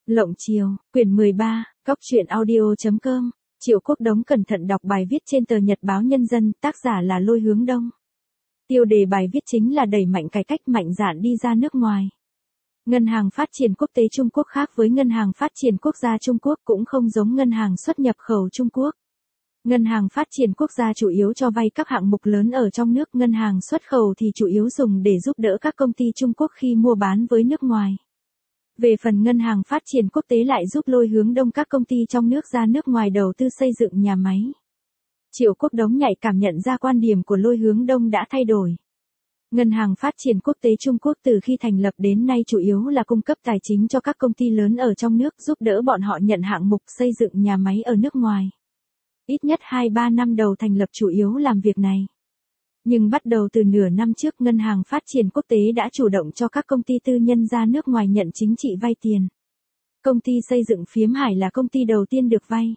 Lộng Chiều, quyển 13, Cóc truyện audio.com, Triệu Quốc Đống cẩn thận đọc bài viết trên tờ Nhật báo Nhân dân, tác giả là Lôi Hướng Đông. Tiêu đề bài viết chính là đẩy mạnh cải cách mạnh dạn đi ra nước ngoài. Ngân hàng Phát triển Quốc tế Trung Quốc khác với Ngân hàng Phát triển Quốc gia Trung Quốc cũng không giống Ngân hàng xuất nhập khẩu Trung Quốc. Ngân hàng Phát triển Quốc gia chủ yếu cho vay các hạng mục lớn ở trong nước, ngân hàng xuất khẩu thì chủ yếu dùng để giúp đỡ các công ty Trung Quốc khi mua bán với nước ngoài. Về phần Ngân hàng Phát triển Quốc tế lại giúp Lôi Hướng Đông các công ty trong nước ra nước ngoài đầu tư xây dựng nhà máy. Triệu Quốc Đống nhạy cảm nhận ra quan điểm của Lôi Hướng Đông đã thay đổi. Ngân hàng Phát triển Quốc tế Trung Quốc từ khi thành lập đến nay chủ yếu là cung cấp tài chính cho các công ty lớn ở trong nước, giúp đỡ bọn họ nhận hạng mục xây dựng nhà máy ở nước ngoài. Ít nhất 2-3 năm đầu thành lập chủ yếu làm việc này. Nhưng bắt đầu từ nửa năm trước, Ngân hàng Phát triển Quốc tế đã chủ động cho các công ty tư nhân ra nước ngoài nhận chính trị vay tiền. Công ty xây dựng Phiếm Hải là công ty đầu tiên được vay.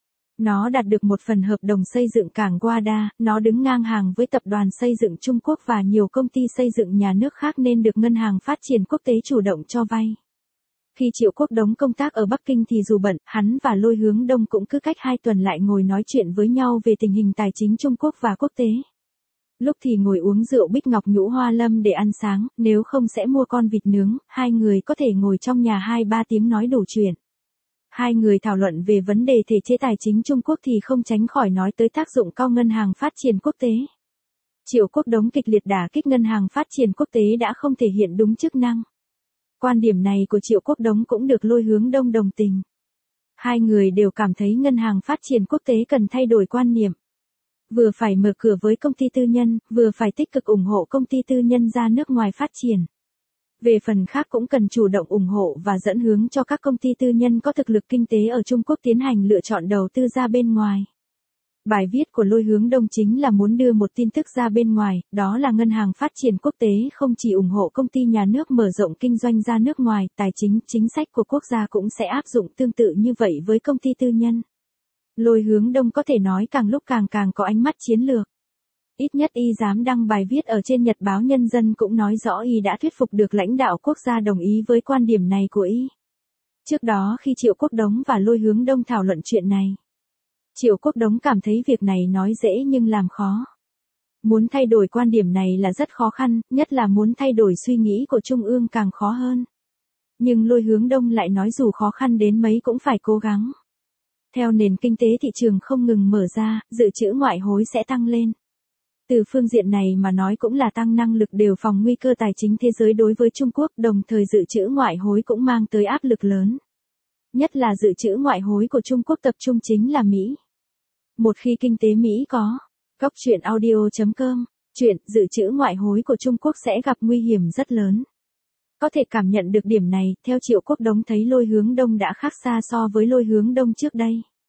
Nó đạt được một phần hợp đồng xây dựng cảng Guada, nó đứng ngang hàng với Tập đoàn Xây dựng Trung Quốc và nhiều công ty xây dựng nhà nước khác nên được Ngân hàng Phát triển Quốc tế chủ động cho vay. Khi Triệu Quốc Đống công tác ở Bắc Kinh thì dù bận, hắn và Lôi Hướng Đông cũng cứ cách 2 tuần lại ngồi nói chuyện với nhau về tình hình tài chính Trung Quốc và quốc tế. Lúc thì ngồi uống rượu Bích Ngọc Nhũ Hoa Lâm để ăn sáng, nếu không sẽ mua con vịt nướng, hai người có thể ngồi trong nhà 2-3 tiếng nói đủ chuyện. Hai người thảo luận về vấn đề thể chế tài chính Trung Quốc thì không tránh khỏi nói tới tác dụng cao Ngân hàng Phát triển Quốc tế. Triệu Quốc Đống kịch liệt đả kích Ngân hàng Phát triển Quốc tế đã không thể hiện đúng chức năng. Quan điểm này của Triệu Quốc Đống cũng được Lôi Hướng Đông đồng tình. Hai người đều cảm thấy Ngân hàng Phát triển Quốc tế cần thay đổi quan niệm. Vừa phải mở cửa với công ty tư nhân, vừa phải tích cực ủng hộ công ty tư nhân ra nước ngoài phát triển. Về phần khác cũng cần chủ động ủng hộ và dẫn hướng cho các công ty tư nhân có thực lực kinh tế ở Trung Quốc tiến hành lựa chọn đầu tư ra bên ngoài. Bài viết của Lôi Hướng Đông chính là muốn đưa một tin tức ra bên ngoài, đó là Ngân hàng Phát triển Quốc tế không chỉ ủng hộ công ty nhà nước mở rộng kinh doanh ra nước ngoài, tài chính, chính sách của quốc gia cũng sẽ áp dụng tương tự như vậy với công ty tư nhân. Lôi Hướng Đông có thể nói càng lúc càng có ánh mắt chiến lược. Ít nhất y dám đăng bài viết ở trên Nhật báo Nhân dân cũng nói rõ y đã thuyết phục được lãnh đạo quốc gia đồng ý với quan điểm này của y. Trước đó khi Triệu Quốc Đống và Lôi Hướng Đông thảo luận chuyện này, Triệu Quốc Đống cảm thấy việc này nói dễ nhưng làm khó. Muốn thay đổi quan điểm này là rất khó khăn, nhất là muốn thay đổi suy nghĩ của Trung ương càng khó hơn. Nhưng Lôi Hướng Đông lại nói dù khó khăn đến mấy cũng phải cố gắng. Theo nền kinh tế thị trường không ngừng mở ra, dự trữ ngoại hối sẽ tăng lên. Từ phương diện này mà nói cũng là tăng năng lực đề phòng nguy cơ tài chính thế giới đối với Trung Quốc, đồng thời dự trữ ngoại hối cũng mang tới áp lực lớn. Nhất là dự trữ ngoại hối của Trung Quốc tập trung chính là Mỹ. Một khi kinh tế Mỹ có Cóc truyện audio.com, chuyện dự trữ ngoại hối của Trung Quốc sẽ gặp nguy hiểm rất lớn. Có thể cảm nhận được điểm này, theo Triệu Quốc Đống thấy Lôi Hướng Đông đã khác xa so với Lôi Hướng Đông trước đây.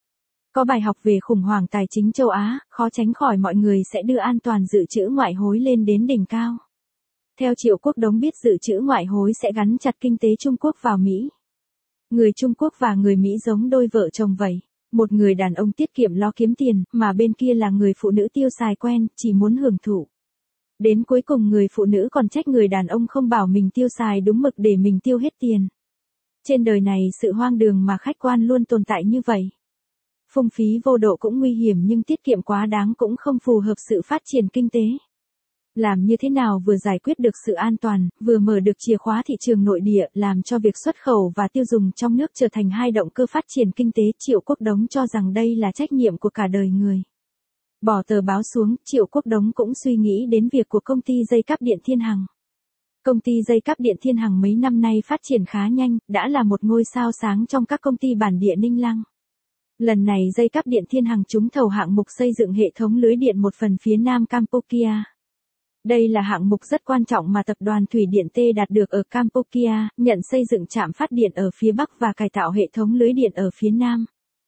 Có bài học về khủng hoảng tài chính châu Á, khó tránh khỏi mọi người sẽ đưa an toàn dự trữ ngoại hối lên đến đỉnh cao. Theo Triệu Quốc Đống biết dự trữ ngoại hối sẽ gắn chặt kinh tế Trung Quốc vào Mỹ. Người Trung Quốc và người Mỹ giống đôi vợ chồng vậy. Một người đàn ông tiết kiệm lo kiếm tiền, mà bên kia là người phụ nữ tiêu xài quen, chỉ muốn hưởng thụ. Đến cuối cùng người phụ nữ còn trách người đàn ông không bảo mình tiêu xài đúng mực để mình tiêu hết tiền. Trên đời này sự hoang đường mà khách quan luôn tồn tại như vậy. Phung phí vô độ cũng nguy hiểm nhưng tiết kiệm quá đáng cũng không phù hợp sự phát triển kinh tế. Làm như thế nào vừa giải quyết được sự an toàn, vừa mở được chìa khóa thị trường nội địa, làm cho việc xuất khẩu và tiêu dùng trong nước trở thành hai động cơ phát triển kinh tế, Triệu Quốc Đống cho rằng đây là trách nhiệm của cả đời người. Bỏ tờ báo xuống, Triệu Quốc Đống cũng suy nghĩ đến việc của công ty dây cáp điện Thiên Hằng. Công ty dây cáp điện Thiên Hằng mấy năm nay phát triển khá nhanh, đã là một ngôi sao sáng trong các công ty bản địa Ninh Lăng. Lần này dây cáp điện Thiên Hằng trúng thầu hạng mục xây dựng hệ thống lưới điện một phần phía nam Cambodia. Đây là hạng mục rất quan trọng mà tập đoàn Thủy điện T đạt được ở Cambodia, nhận xây dựng trạm phát điện ở phía bắc và cải tạo hệ thống lưới điện ở phía nam.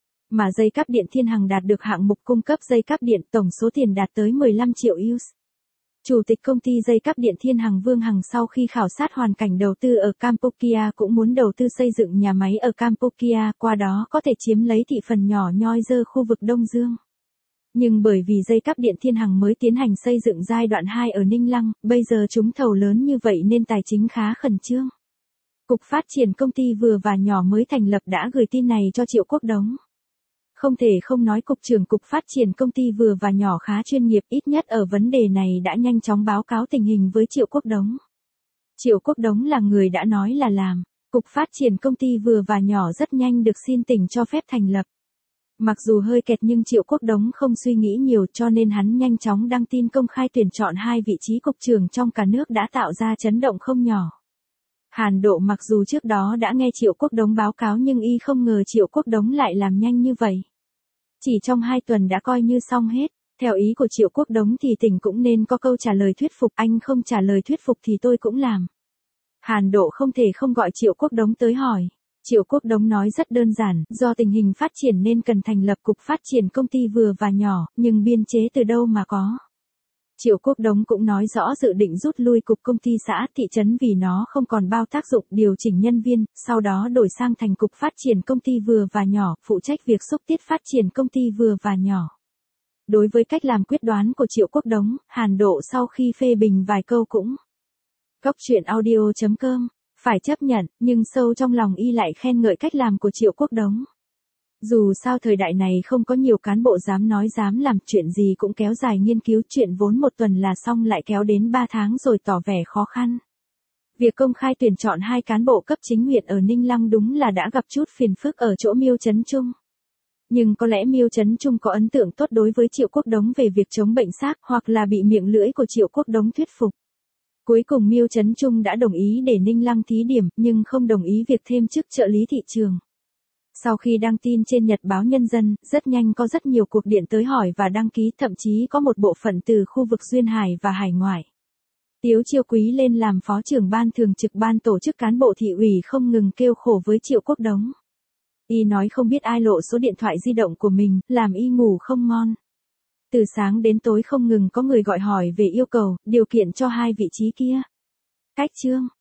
Mà dây cáp điện Thiên Hằng đạt được hạng mục cung cấp dây cáp điện, tổng số tiền đạt tới 15 triệu US. Chủ tịch công ty dây cáp điện Thiên Hằng Vương Hằng sau khi khảo sát hoàn cảnh đầu tư ở Cambodia cũng muốn đầu tư xây dựng nhà máy ở Cambodia, qua đó có thể chiếm lấy thị phần nhỏ nhoi dơ khu vực Đông Dương. Nhưng bởi vì dây cáp điện Thiên Hằng mới tiến hành xây dựng giai đoạn 2 ở Ninh Lăng, bây giờ trúng thầu lớn như vậy nên tài chính khá khẩn trương. Cục Phát triển Công ty vừa và nhỏ mới thành lập đã gửi tin này cho Triệu Quốc Đống. Không thể không nói Cục trưởng Cục Phát triển Công ty vừa và nhỏ khá chuyên nghiệp, ít nhất ở vấn đề này đã nhanh chóng báo cáo tình hình với Triệu Quốc Đống. Triệu Quốc Đống là người đã nói là làm. Cục Phát triển Công ty vừa và nhỏ rất nhanh được xin tỉnh cho phép thành lập. Mặc dù hơi kẹt nhưng Triệu Quốc Đống không suy nghĩ nhiều cho nên hắn nhanh chóng đăng tin công khai tuyển chọn 2 vị trí cục trưởng trong cả nước đã tạo ra chấn động không nhỏ. Hàn Độ mặc dù trước đó đã nghe Triệu Quốc Đống báo cáo nhưng y không ngờ Triệu Quốc Đống lại làm nhanh như vậy. Chỉ trong 2 tuần đã coi như xong hết. Theo ý của Triệu Quốc Đống thì tỉnh cũng nên có câu trả lời thuyết phục, anh không trả lời thuyết phục thì tôi cũng làm. Hàn Độ không thể không gọi Triệu Quốc Đống tới hỏi. Triệu Quốc Đống nói rất đơn giản, do tình hình phát triển nên cần thành lập Cục Phát triển Công ty vừa và nhỏ, nhưng biên chế từ đâu mà có. Triệu Quốc Đống cũng nói rõ dự định rút lui cục công ty xã thị trấn vì nó không còn bao tác dụng, điều chỉnh nhân viên, sau đó đổi sang thành Cục Phát triển Công ty vừa và nhỏ, phụ trách việc xúc tiến phát triển công ty vừa và nhỏ. Đối với cách làm quyết đoán của Triệu Quốc Đống, Hàn Độ sau khi phê bình vài câu cũng Cóc truyện audio.com phải chấp nhận, nhưng sâu trong lòng y lại khen ngợi cách làm của Triệu Quốc Đống. Dù sao thời đại này không có nhiều cán bộ dám nói dám làm, chuyện gì cũng kéo dài nghiên cứu, chuyện vốn 1 tuần là xong lại kéo đến 3 tháng rồi tỏ vẻ khó khăn. Việc công khai tuyển chọn 2 cán bộ cấp chính huyện ở Ninh Lăng đúng là đã gặp chút phiền phức ở chỗ Miêu Trấn Trung. Nhưng có lẽ Miêu Trấn Trung có ấn tượng tốt đối với Triệu Quốc Đống về việc chống bệnh xác, hoặc là bị miệng lưỡi của Triệu Quốc Đống thuyết phục. Cuối cùng Miêu Trấn Trung đã đồng ý để Ninh Lăng thí điểm, nhưng không đồng ý việc thêm chức trợ lý thị trường. Sau khi đăng tin trên Nhật báo Nhân dân, rất nhanh có rất nhiều cuộc điện tới hỏi và đăng ký, thậm chí có một bộ phận từ khu vực duyên hải và hải ngoại. Tiếu Chiêu Quý lên làm phó trưởng ban thường trực ban tổ chức cán bộ thị ủy không ngừng kêu khổ với Triệu Quốc Đống. Y nói không biết ai lộ số điện thoại di động của mình, làm y ngủ không ngon. Từ sáng đến tối không ngừng có người gọi hỏi về yêu cầu, điều kiện cho 2 vị trí kia. Cách chương